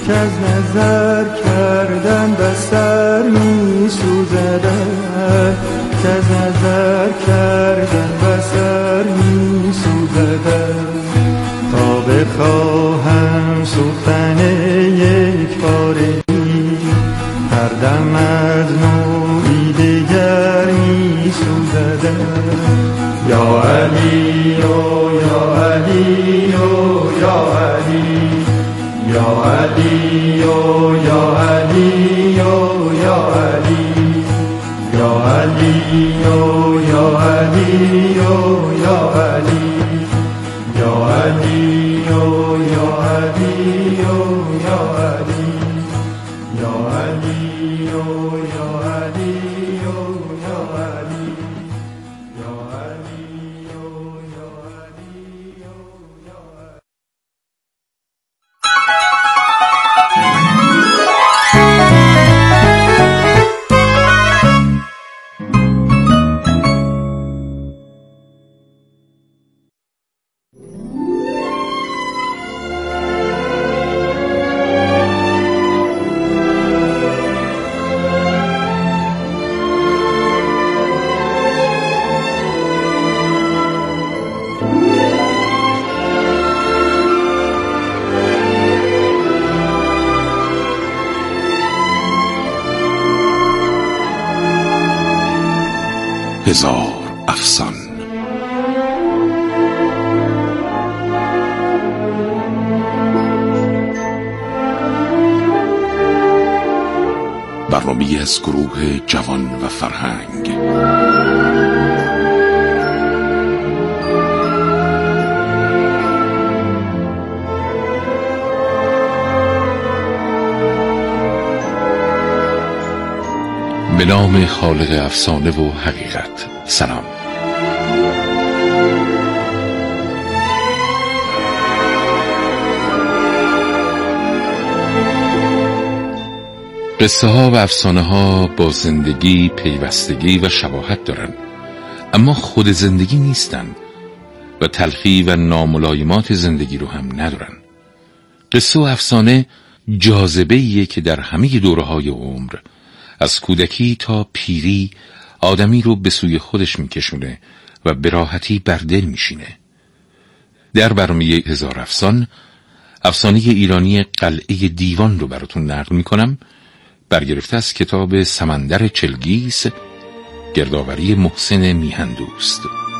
که از نظر کردن بسر می سوزدن، که از نظر کردن بسر می سوزدن. تا بخواهم سوختن یک بارگی، هر دم از نوعی دگر می سوزدن. یا علی و یا علی و یا علی، یا علی و یا علی و یا علی، یا علی و یا علی و یا علی، یا علی و یا علی و یا علی، یا علی و یا علی و یا علی. هزار افسان. برنامه‌ای از گروه جوان و فرهنگ. به نام خالق افسانه و حقیقت. سلام. قصه ها و افسانه ها با زندگی پیوستگی و شباهت دارن، اما خود زندگی نیستن و تلخی و ناملایمات زندگی رو هم ندارن. قصه و افسانه جاذبه‌ایه که در همه دوره‌های عمر، از کودکی تا پیری، آدمی رو به سوی خودش میکشونه و به راحتی بر دل میشینه. در برنامه هزار افسان، افسانه ایرانی قلعه دیوان رو براتون نقل میکنم، برگرفته از کتاب سمندر چلگیس، گردآوری محسن میهندوست.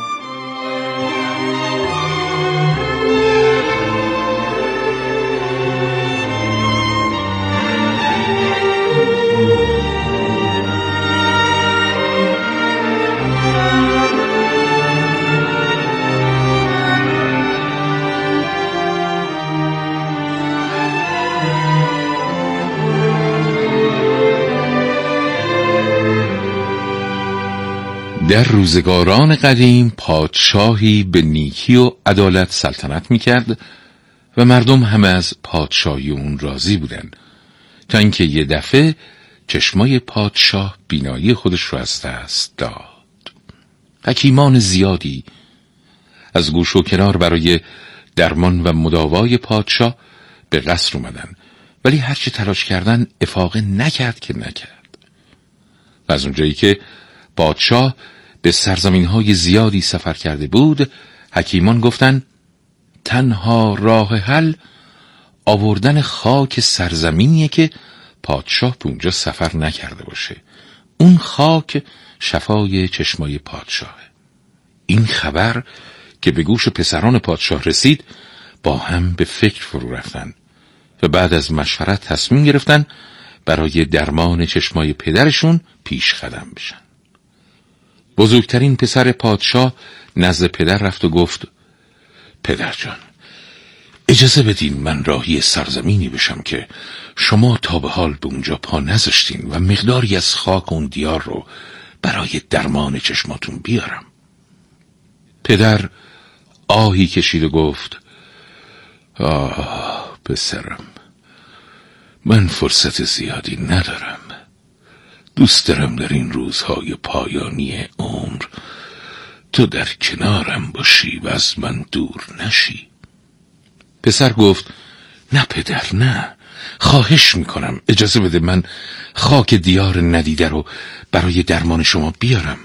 در روزگاران قدیم پادشاهی به نیکی و عدالت سلطنت میکرد و مردم همه از پادشاهی اون راضی بودن، تا اینکه یه دفعه چشمای پادشاه بینایی خودش رو از دست داد. حکیمان زیادی از گوش و کنار برای درمان و مداوای پادشاه به قصر اومدن، ولی هرچی تلاش کردن افاقه نکرد که نکرد. و از اونجایی که پادشاه به سرزمین‌های زیادی سفر کرده بود، حکیمان گفتن تنها راه حل آوردن خاک سرزمینیه که پادشاه به اونجا سفر نکرده باشه. اون خاک شفای چشمای پادشاهه. این خبر که به گوش پسران پادشاه رسید، با هم به فکر فرو رفتن و بعد از مشورت تصمیم گرفتن برای درمان چشمای پدرشون پیش قدم بشن. بزرگترین پسر پادشاه نزد پدر رفت و گفت پدر جان، اجازه بدین من راهی سرزمینی بشم که شما تا به حال به اونجا پا نذاشتین و مقداری از خاک اون دیار رو برای درمان چشماتون بیارم. پدر آهی کشید و گفت آه پسرم، من فرصت زیادی ندارم. دوست دارم در این روزهای پایانی عمر تو در کنارم باشی و از من دور نشی. پسر گفت نه پدر، نه، خواهش میکنم اجازه بده من خاک دیار ندیده رو برای درمان شما بیارم.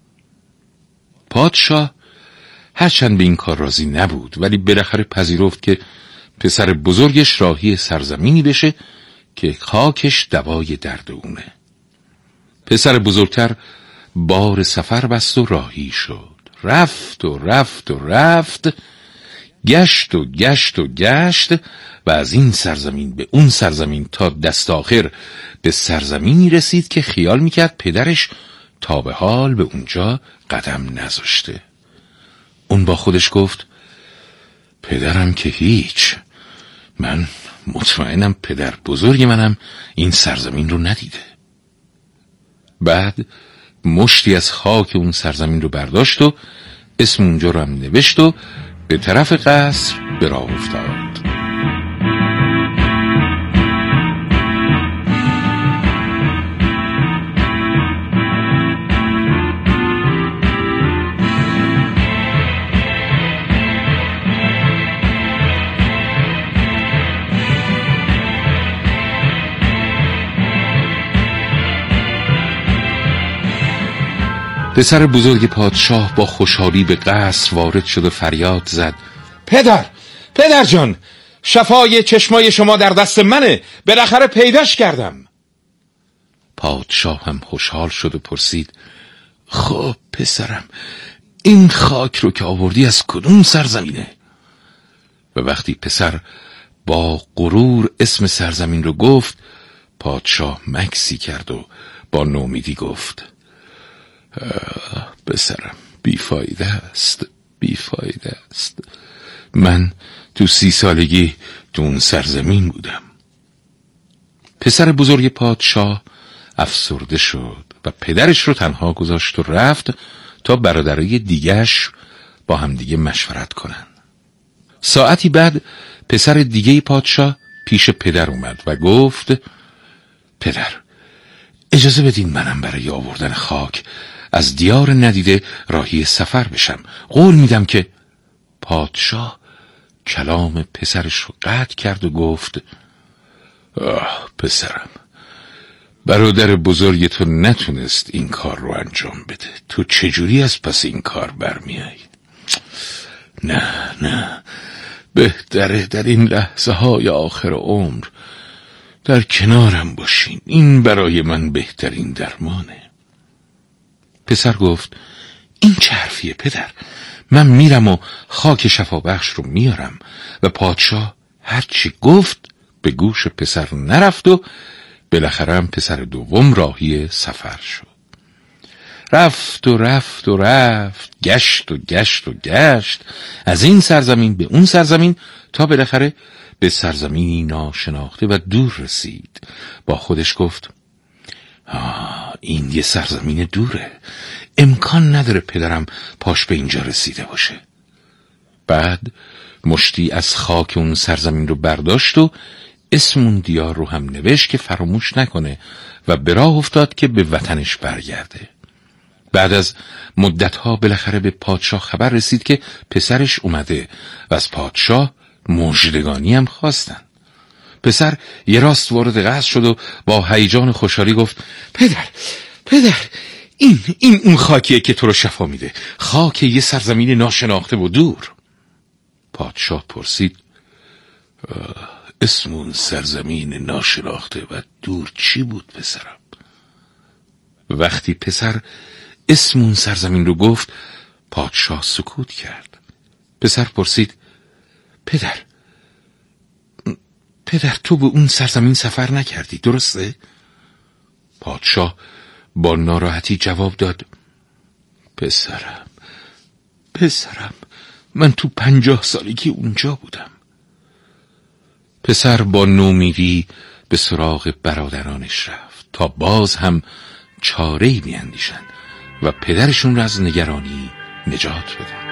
پادشاه هرچند به این کار راضی نبود، ولی بالاخره پذیرفت که پسر بزرگش راهی سرزمینی بشه که خاکش دوای درد اونه. پسر بزرگتر بار سفر بست و راهی شد. رفت و رفت و رفت، گشت و گشت و گشت و از این سرزمین به اون سرزمین تا دست آخر به سرزمینی رسید که خیال میکرد پدرش تا به حال به اونجا قدم نذاشته. اون با خودش گفت پدرم که هیچ، من مطمئنم پدر بزرگ منم این سرزمین رو ندیده. بعد مشتی از خاک اون سرزمین رو برداشت و اسم اونجا رو هم نوشت و به طرف قصر به راه افتاد. پسر بزرگ پادشاه با خوشحالی به قصر وارد شد و فریاد زد پدر جان، شفای چشمای شما در دست منه، بالاخره پیداش کردم. پادشاه هم خوشحال شد و پرسید خب پسرم، این خاک رو که آوردی از کدوم سرزمینه؟ و وقتی پسر با غرور اسم سرزمین رو گفت، پادشاه مکسی کرد و با نومیدی گفت پسرم، بیفایده است. من تو 30 سالگی تو اون سرزمین بودم. پسر بزرگ پادشاه افسرده شد و پدرش رو تنها گذاشت و رفت تا برادرای دیگه‌اش با هم دیگه مشورت کنن. ساعتی بعد پسر دیگه پادشاه پیش پدر اومد و گفت پدر، اجازه بدین منم برای آوردن خاک از دیار ندیده راهی سفر بشم. قول میدم که... پادشاه کلام پسرش رو قطع کرد و گفت پسرم، برادر بزرگ تو نتونست این کار رو انجام بده، تو چجوری از پس این کار برمیایی؟ نه، بهتره در این لحظه های آخر عمر در کنارم باشین، این برای من بهترین درمانه. پسر گفت این چه حرفیه پدر؟ من میرم و خاک شفابخش رو میارم. و پادشاه هرچی گفت به گوش پسر نرفت و بالاخره هم پسر دوم راهی سفر شد. رفت و رفت و رفت، گشت و گشت و گشت از این سرزمین به اون سرزمین تا بالاخره به سرزمینی ناشناخته و دور رسید. با خودش گفت این یه سرزمین دوره، امکان نداره پدرم پاش به اینجا رسیده باشه. بعد مشتی از خاک اون سرزمین رو برداشت و اسم اون دیار رو هم نوشت که فراموش نکنه و به راه افتاد که به وطنش برگرده. بعد از مدتها بالاخره به پادشاه خبر رسید که پسرش اومده و از پادشاه مژدگانی هم خواستن. پسر یه راست وارد قصر شد و با هیجان خوشحالی گفت پدر، این اون خاکیه که تو رو شفا میده، خاک یه سرزمین ناشناخته و دور. پادشاه پرسید اسم اون سرزمین ناشناخته و دور چی بود پسرم؟ وقتی پسر اسم اون سرزمین رو گفت، پادشاه سکوت کرد. پسر پرسید پدر تو به اون سرزمین سفر نکردی درسته؟ پادشاه با ناراحتی جواب داد پسرم من تو 50 سالگی اونجا بودم. پسر با نومیدی به سراغ برادرانش رفت تا باز هم چاره‌ای بیندیشن و پدرشون را از نگرانی نجات بدن.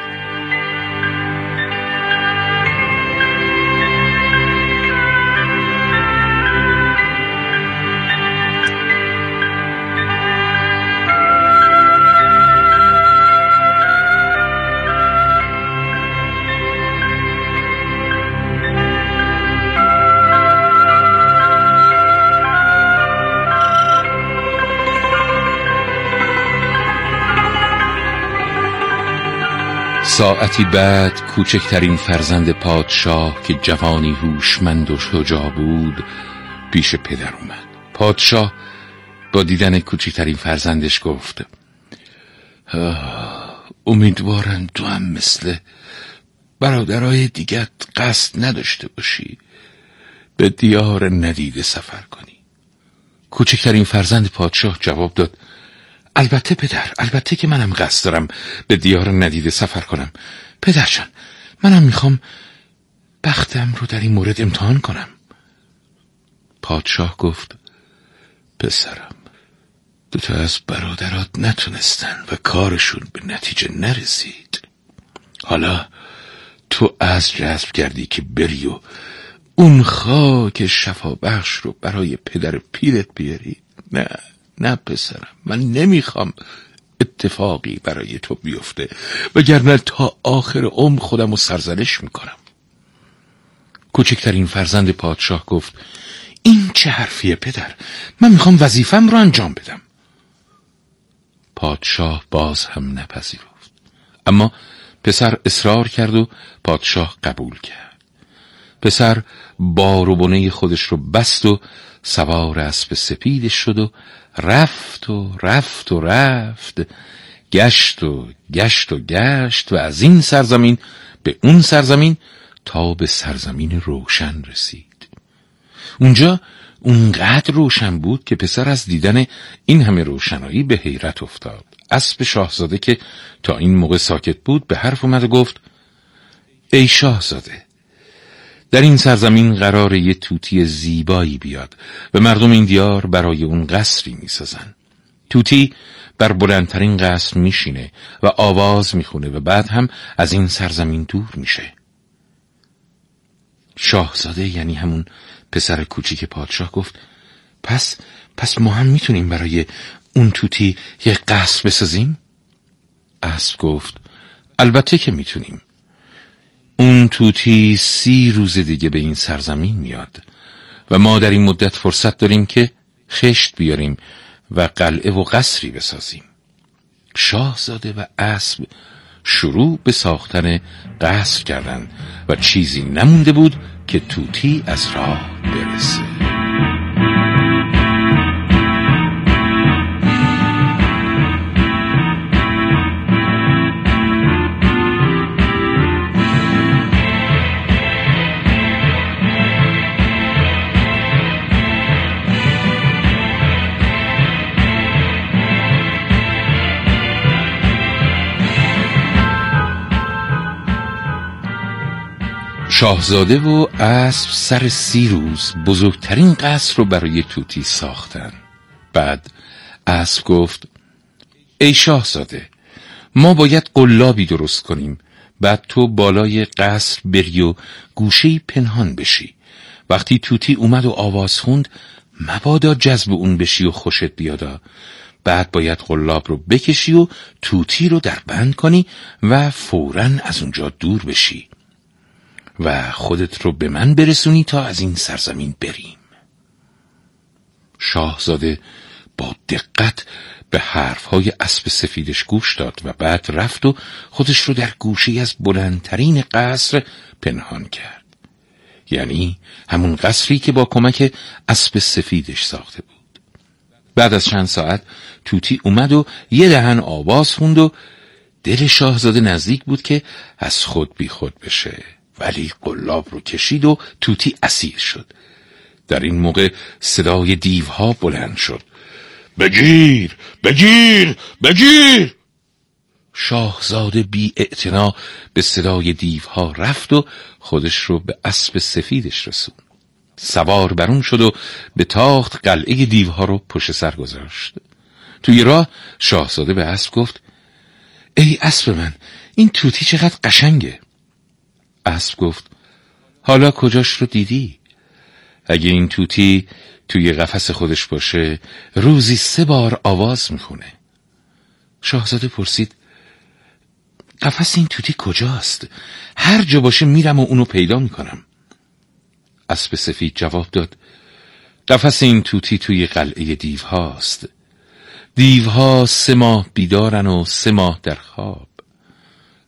ساعتی بعد کوچکترین فرزند پادشاه که جوانی هوشمند و شجاع بود پیش پدر اومد. پادشاه با دیدن کوچکترین فرزندش گفت امیدوارم تو هم مثل برادرای دیگت قصد نداشته باشی به دیار ندیده سفر کنی. کوچکترین فرزند پادشاه جواب داد البته پدر، البته که منم قصد دارم به دیار ندیده سفر کنم. پدرجان، منم میخوام بختم رو در این مورد امتحان کنم. پادشاه گفت پسرم، دوتا از برادرات نتونستن و کارشون به نتیجه نرسید. حالا تو از جذب کردی که بری و اون خاک شفابخش رو برای پدر پیرت بیاری. نه پسرم، من نمیخوام اتفاقی برای تو بیفته وگرنه تا آخر عمر خودم رو سرزنش میکنم. کوچکترین فرزند پادشاه گفت این چه حرفیه پدر؟ من میخوام وظیفم رو انجام بدم. پادشاه باز هم نپذیرفت، اما پسر اصرار کرد و پادشاه قبول کرد. پسر بار و بنه خودش رو بست و سوار اسب سپیدش شد و رفت و رفت و رفت، گشت و گشت و گشت و از این سرزمین به اون سرزمین تا به سرزمین روشن رسید. اونجا اونقدر روشن بود که پسر از دیدن این همه روشنایی به حیرت افتاد. اسب شاهزاده که تا این موقع ساکت بود به حرف اومد و گفت ای شاهزاده، در این سرزمین قراره یه توتی زیبایی بیاد و مردم این دیار برای اون قصری میسازن. توتی بر بلندترین قصر میشینه و آواز میخونه و بعد هم از این سرزمین دور میشه. شاهزاده یعنی همون پسر کوچیک پادشاه گفت پس ما هم میتونیم برای اون توتی یه قصر بسازیم؟ اسب گفت البته که میتونیم. اون توتی 30 روز دیگه به این سرزمین میاد و ما در این مدت فرصت داریم که خشت بیاریم و قلعه و قصری بسازیم. شاهزاده و اسب شروع به ساختن قصر کردند و چیزی نمونده بود که توتی از راه برسه. شاهزاده و اسب سر 30 روز بزرگترین قصر رو برای توتی ساختن. بعد اسب گفت ای شاهزاده، ما باید قلابی درست کنیم. بعد تو بالای قصر بری و گوشه‌ای پنهان بشی. وقتی توتی اومد و آواز خوند مبادا جذب اون بشی و خوشت بیادا. بعد باید قلاب رو بکشی و توتی رو در بند کنی و فوراً از اونجا دور بشی و خودت رو به من برسونی تا از این سرزمین بریم. شاهزاده با دقت به حرفهای اسب سفیدش گوش داد و بعد رفت و خودش رو در گوشه‌ای از بلندترین قصر پنهان کرد. یعنی همون قصری که با کمک اسب سفیدش ساخته بود. بعد از چند ساعت توتی اومد و یه دهن آواز خوند و دل شاهزاده نزدیک بود که از خود بی خود بشه، ولی قلاب رو کشید و توتی اسیر شد. در این موقع صدای دیوها بلند شد. بگیر بگیر بگیر! شاهزاده بی اعتنا به صدای دیوها رفت و خودش رو به اسب سفیدش رسوند. سوار بر اون شد و به تاخت قلعه دیوها رو پشت سر گذاشت. توی راه شاهزاده به اسب گفت ای اسب من، این توتی چقدر قشنگه. اسب گفت حالا کجاش رو دیدی؟ اگه این توتی توی قفس خودش باشه روزی 3 بار آواز میخونه. شاهزاده پرسید قفس این توتی کجاست؟ هر جا باشه میرم و اونو پیدا میکنم. اسب سفید جواب داد قفس این توتی توی قلعه دیوهاست. دیوها 3 ماه بیدارن و 3 ماه در خواب.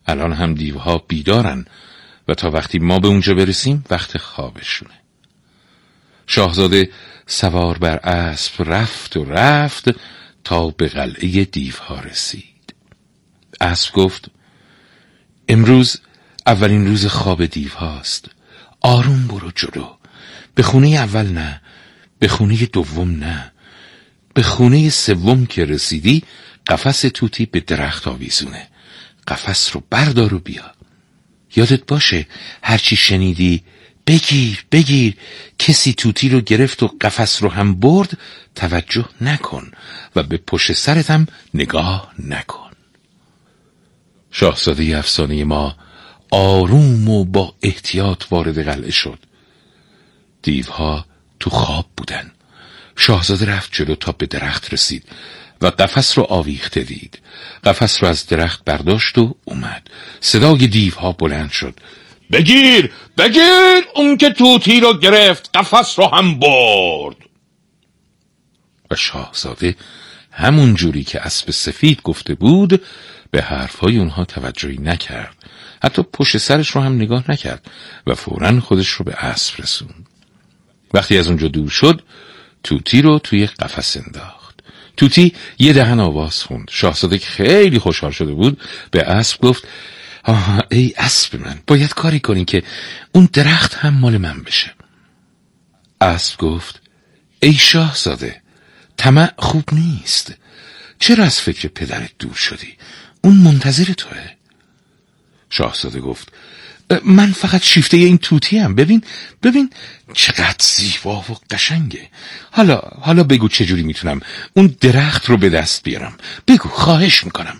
الان هم دیوها بیدارن و تا وقتی ما به اونجا برسیم وقت خوابشونه. شاهزاده سوار بر اسب رفت تا به قلعه دیوها رسید. اسب گفت امروز اولین روز خواب دیوهاست. آروم برو جلو. به خونه اول نه، به خونه دوم نه، به خونه سوم که رسیدی قفس توتی به درخت آویزونه. قفس رو بردار و بیا. یادت باشه هرچی شنیدی بگیر. کسی توتی رو گرفت و قفس رو هم برد توجه نکن و به پشت سرت هم نگاه نکن. شاهزاده افسانه ما آروم و با احتیاط وارد قلعه شد. دیوها تو خواب بودن. شاهزاده رفت جلو تا به درخت رسید و قفس رو آویخته دید. قفس رو از درخت برداشت و اومد. صدای دیوها بلند شد. بگیر اون که توتی رو گرفت قفس رو هم برد. و شاهزاده همون جوری که اسب سفید گفته بود به حرفهای اونها توجهی نکرد. حتی پشت سرش رو هم نگاه نکرد و فوراً خودش رو به اسب رسوند. وقتی از اونجا دور شد توتی رو توی قفس انداخت. توتی یه دهن آواز خوند. شاهزاده که خیلی خوشحال شده بود به اسب گفت ای اسب من، باید کاری کنی که اون درخت هم مال من بشه. اسب گفت ای شاهزاده، طمع خوب نیست. چرا از فکر پدرت دور شدی؟ اون منتظر توه. شاهزاده گفت من فقط شیفته این توتی هم. ببین چقدر زیبا و قشنگه. حالا بگو چجوری میتونم اون درخت رو به دست بیارم. بگو، خواهش میکنم.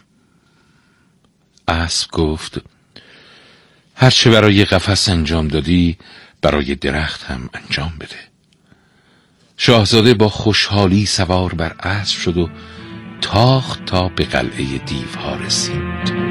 اسب گفت هرچه برای قفس انجام دادی برای درخت هم انجام بده. شاهزاده با خوشحالی سوار بر اسب شد و تاخت تا به قلعه دیوها رسید.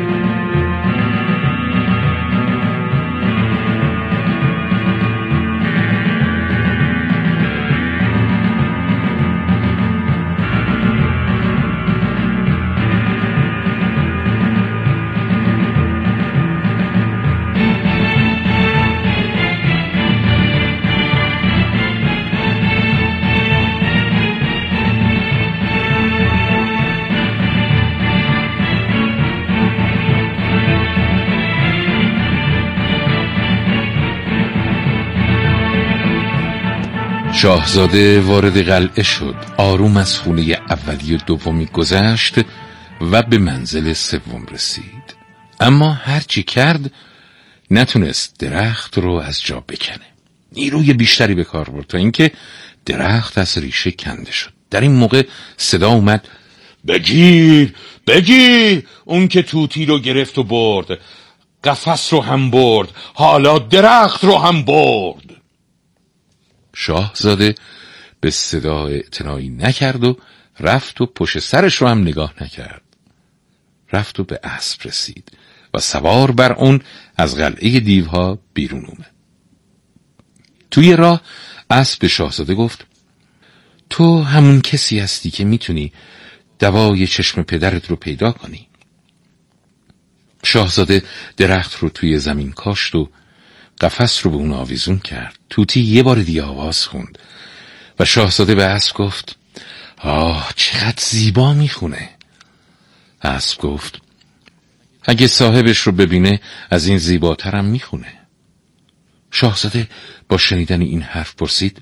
شاهزاده وارد قلعه شد. آروم از خونه اولی و دومی گذشت و به منزل سوم رسید. اما هرچی کرد نتونست درخت رو از جا بکنه. نیروی بیشتری به کار برد تا اینکه درخت از ریشه کنده شد. در این موقع صدا اومد بگیر اون که توتی رو گرفت و برد قفس رو هم برد، حالا درخت رو هم برد. شاهزاده به صدا اعتنایی نکرد و رفت و پشت سرش رو هم نگاه نکرد. رفت و به اسب رسید و سوار بر اون از قلعه دیوها بیرون اومد. توی راه اسب به شاهزاده گفت تو همون کسی هستی که میتونی دوای چشم پدرت رو پیدا کنی. شاهزاده درخت رو توی زمین کاشت و قفس رو به اون آویزون کرد. توتی یه بار دیگه آواز خوند و شاهزاده به اسب گفت چقدر زیبا میخونه. اسب گفت اگه صاحبش رو ببینه از این زیباترم میخونه. شاهزاده با شنیدن این حرف پرسید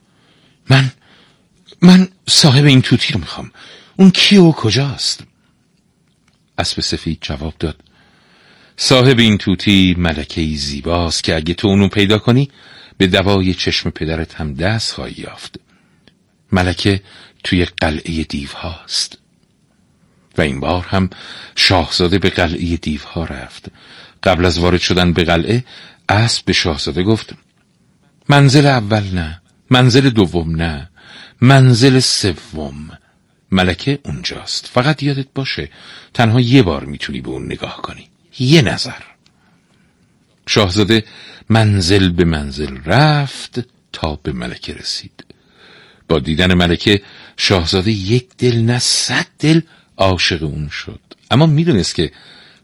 من صاحب این توتی رو میخوام. اون کیه و کجاست؟ اسب سفید جواب داد صاحب این توتی ملکه‌ای زیباست که اگه تو اونو پیدا کنی به دوای چشم پدرت هم دست خواهی یافت. ملکه توی قلعه دیوهاست. و این بار هم شاهزاده به قلعه دیوها رفت. قبل از وارد شدن به قلعه اسب به شاهزاده گفت منزل اول نه، منزل دوم نه، منزل سوم. ملکه اونجاست. فقط یادت باشه تنها یه بار میتونی به اون نگاه کنی. یه نظر. شاهزاده منزل به منزل رفت تا به ملکه رسید. با دیدن ملکه شاهزاده یک دل نه 100 دل عاشق اون شد. اما میدونست که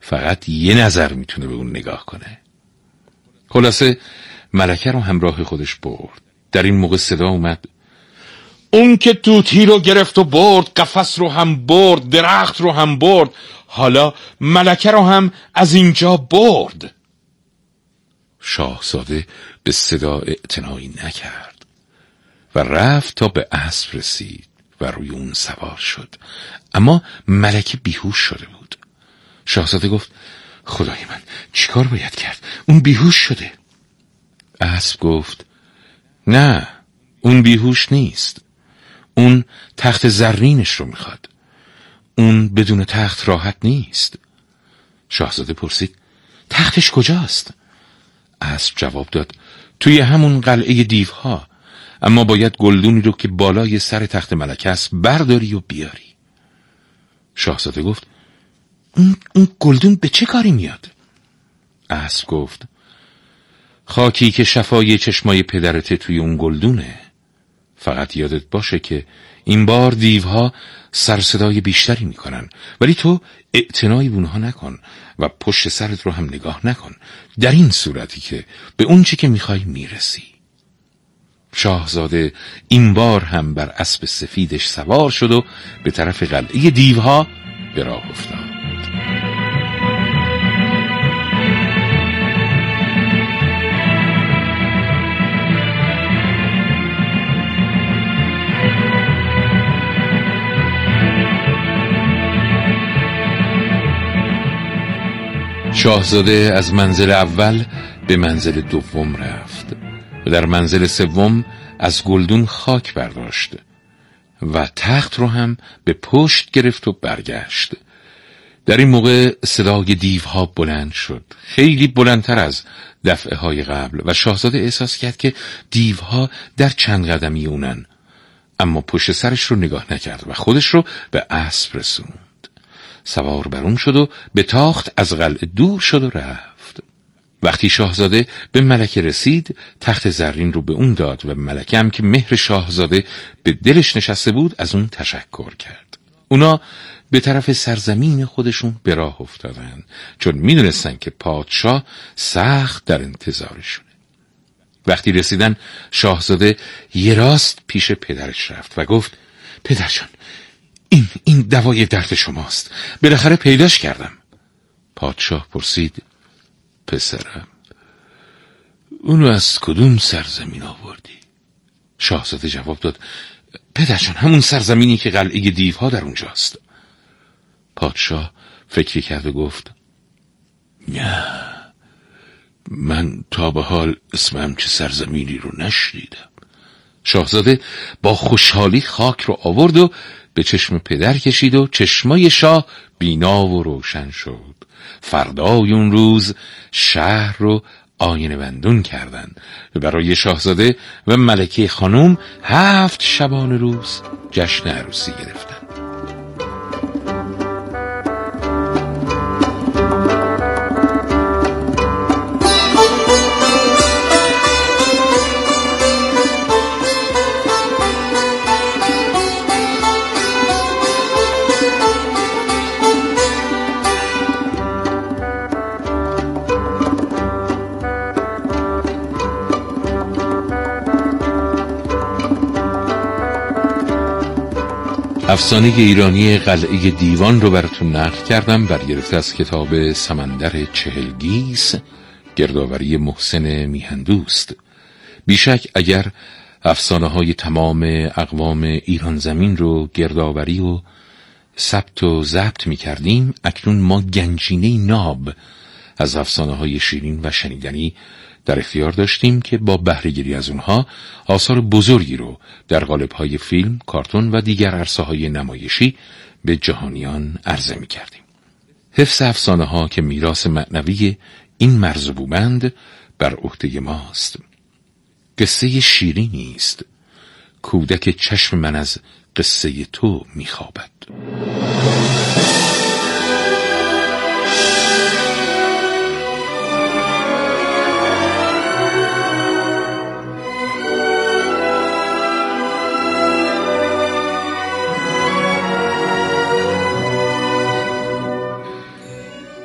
فقط یه نظر میتونه به اون نگاه کنه. خلاصه ملکه رو همراه خودش برد. در این موقع صدا اومد: اون که توتی رو گرفت و برد، قفس رو هم برد، درخت رو هم برد، حالا ملکه رو هم از اینجا برد. شاهزاده به صدا اعتنایی نکرد و رفت تا به اسب رسید و روی اون سوار شد. اما ملکه بیهوش شده بود. شاهزاده گفت: خدای من، چیکار باید کرد؟ اون بیهوش شده. اسب گفت: نه، اون بیهوش نیست. اون تخت زرینش رو میخواد. اون بدون تخت راحت نیست. شاهزاده پرسید: تختش کجاست؟ اسب جواب داد: توی همون قلعه دیوها، اما باید گلدونی رو که بالای سر تخت ملکه است برداری و بیاری. شاهزاده گفت: اون گلدون به چه کاری میاد؟ اسب گفت: خاکی که شفای چشمای پدرت توی اون گلدونه. فقط یادت باشه که این بار دیوها سرصدای بیشتری میکنن، ولی تو اعتنایی به اونها نکن و پشت سرت رو هم نگاه نکن، در این صورتی که به اون چی که میخوای میرسی. شاهزاده این بار هم بر اسب سفیدش سوار شد و به طرف قلعه دیوها به راه افتاد. شاهزاده از منزل اول به منزل دوم رفت و در منزل سوم از گلدون خاک برداشت و تخت رو هم به پشت گرفت و برگشت. در این موقع صدای دیوها بلند شد، خیلی بلندتر از دفعه های قبل، و شاهزاده احساس کرد که دیوها در چند قدمی اونن، اما پشت سرش رو نگاه نکرد و خودش رو به اسب رسوند. سوار بر اون شد و به تاخت از قلعه دور شد و رفت. وقتی شاهزاده به ملکه رسید، تخت زرین رو به اون داد و ملکه هم که مهر شاهزاده به دلش نشسته بود از اون تشکر کرد. اونا به طرف سرزمین خودشون به راه افتادن، چون میدونستن که پادشاه سخت در انتظارشونه. وقتی رسیدن، شاهزاده یه راست پیش پدرش رفت و گفت: پدرجان، این دوای درد شماست، بالاخره پیداش کردم. پادشاه پرسید: پسرم، اونو از کدوم سرزمین آوردی؟ شاهزاده جواب داد: پدرجان، همون سرزمینی که قلعه دیوها در اونجاست. پادشاه فکری کرد و گفت: نه، من تا به حال اسم همچه سرزمینی رو نشنیدم. شاهزاده با خوشحالی خاک رو آورد و به چشم پدر کشید و چشمای شاه بینا و روشن شد. فردای اون روز شهر رو آینه بندون کردن و برای شاهزاده و ملکه خانم 7 شبانه روز جشن عروسی گرفتن. افسانه ایرانی قلعه دیوان رو براتون نقل کردم، برگرفته از کتاب سمندر چهلگیس، گردآوری محسن میهندوست. بیشک اگر افسانه های تمام اقوام ایران زمین رو گردآوری و ثبت و ضبط می کردیم، اکنون ما گنجینه ناب از افسانه های شیرین و شنیدنی در اختیار داشتیم که با بهره‌گیری از اونها آثار بزرگی رو در قالب‌های فیلم، کارتون و دیگر عرصه‌های نمایشی به جهانیان عرضه می‌کردیم. حفظ افسانه‌ها که میراث معنوی این مرزبوبند بر عهده ماست. قصه شیرینی است، کودک چشم من از قصه تو می‌خوابد.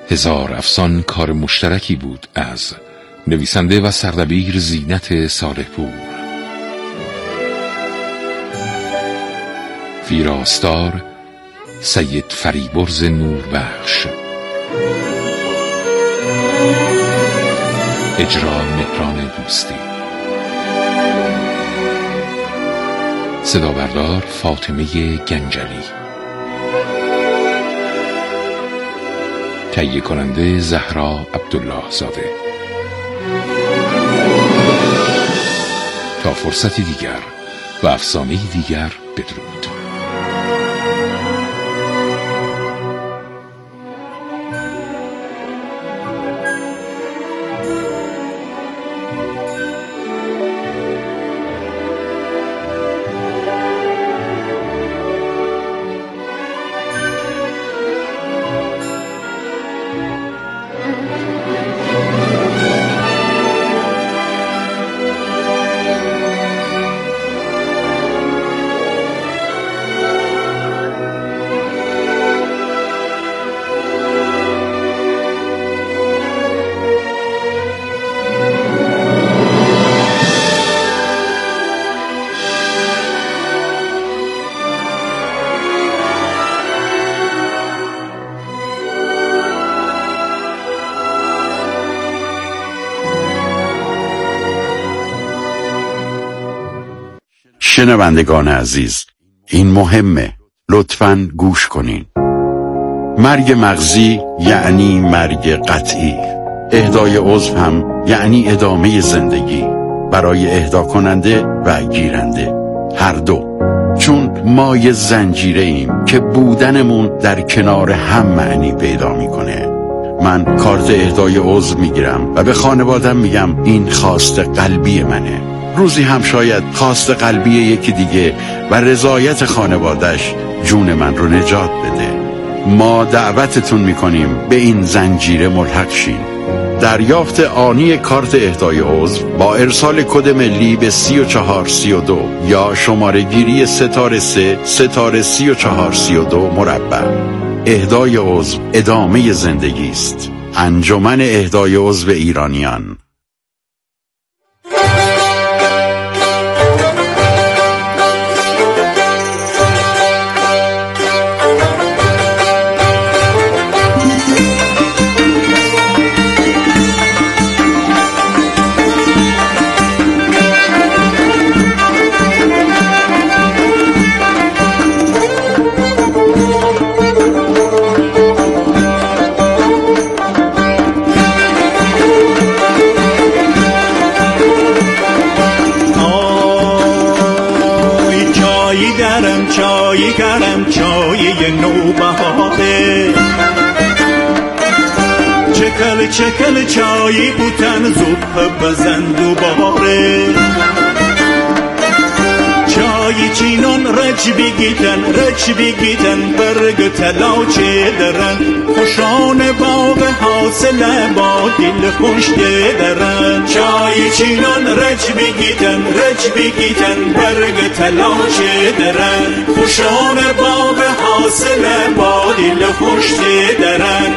هزار افسان کار مشترکی بود از نویسنده و سردبیر زینت صالح‌پور، ویراستار سید فریبرز نوربخش، اجرا مهران دوستی، صدا بردار فاطمه گنجلی، تهیه کننده زهرا عبدالله زاده. تا فرصتی دیگر و افسانه‌ای دیگر، بدرود. شنوندگان عزیز، این مهمه، لطفاً گوش کنین. مرگ مغزی یعنی مرگ قطعی. اهدای عضو هم یعنی ادامه زندگی برای اهدا کننده و گیرنده، هر دو. چون ما یه زنجیره ایم که بودنمون در کنار هم معنی پیدا میکنه. من کارت اهدای عضو میگیرم و به خانوادم میگم این خواست قلبی منه. روزی هم شاید خواست قلبی یکی دیگه و رضایت خانوادش جون من رو نجات بده. ما دعوتتون میکنیم به این زنجیره ملحق شین. دریافت آنی کارت اهدای عضو با ارسال کد ملی به 3432 یا شماره گیری ستاره 3432 مربع. اهدای عضو ادامه زندگی است. انجمن اهدای عضو ایرانیان. چایی کردم چایی نوبهاره، چکل چایی بوتن زوب بزن دوباره. چایی چینون رچ بگیتن برگ تلاچه درن، خوشان باغ حاصل با دل خوش درن. چایی چینون رچ بگیتن برگ تلاچه درن، خوشان باغ حاصل با دل خوش درن.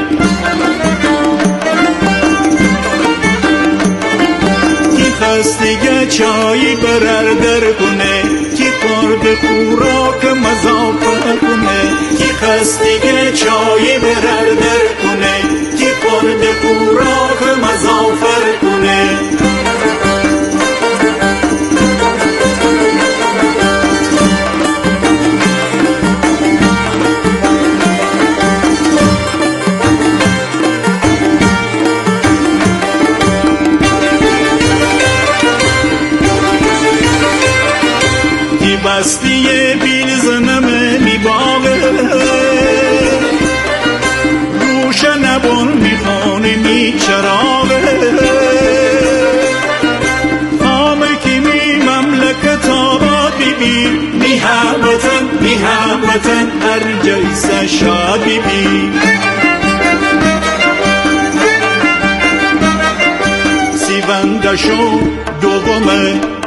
خستگی چایی برر در کنه، کی خورد خوراک مزافر کنه. کی خستگی چایی برر در کنه، کی خورد خوراک مزافر کنه. بستی بیل زنمه می باغه، روشن نبون می خانه می چراغه. همه کی می مملکت آباد بی می هموطن هر جایسه شاد بی. سیوندشو دومه